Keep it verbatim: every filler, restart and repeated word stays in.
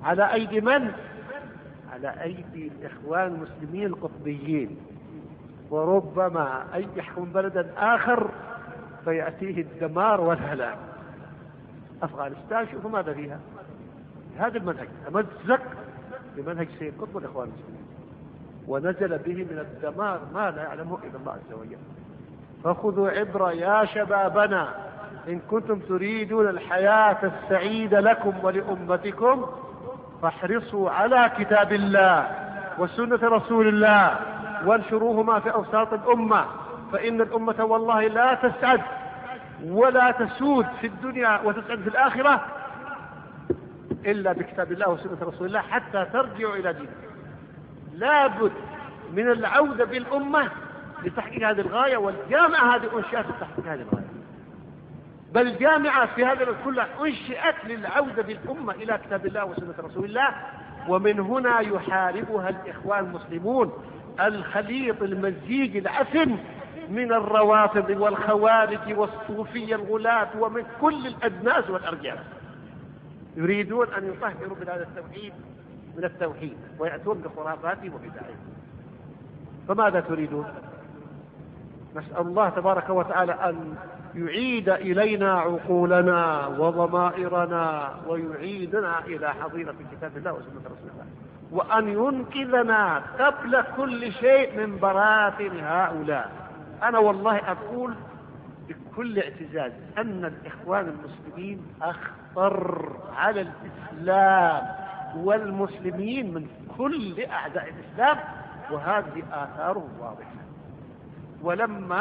على أيدي من؟ على أيدي الإخوان المسلمين القطبيين. وربما أن يحكم بلدا آخر فيأتيه الدمار والهلاك. أفغانستان شوفوا ماذا فيها. هذا المنهج تمزق بمنهج سيد قطب والإخوان المسلمين، ونزل به من الدمار ما لا يعلمه إلا الله عز وجل. فخذوا عبرة يا شبابنا، إن كنتم تريدون الحياة السعيدة لكم ولأمتكم فاحرصوا على كتاب الله وسنة رسول الله وانشروهما في أوساط الأمة، فإن الأمة والله لا تسعد ولا تسود في الدنيا وتسعد في الآخرة إلا بكتاب الله وسنة رسول الله حتى ترجعوا إلى دينكم. لابد من العودة بالأمة لتحقيق هذه الغاية، والجامعة هذه أنشئت لتحقيق هذه الغاية، بل الجامعة في هذا كله أنشئت للعودة بالأمة إلى كتاب الله وسنة رسول الله. ومن هنا يحاربها الإخوان المسلمون الخليط المزيج العفن من الروافض والخوارج والصوفية الغلاة ومن كل الأدناس والأرجاس، يريدون أن يطهروا بهذا التوحيد من التوحيد ويأتون بخرافاتهم وبدعهم. فماذا تريدون؟ نسأل الله تبارك وتعالى أن يعيد إلينا عقولنا وضمائرنا ويعيدنا إلى حظيرة كتاب الله وسنة رسول الله، وأن ينقذنا قبل كل شيء من براثن هؤلاء. أنا والله أقول بكل اعتزاز أن الإخوان المسلمين أخطر على الإسلام والمسلمين من كل أعداء الإسلام، وهذه آثاره واضحة. ولما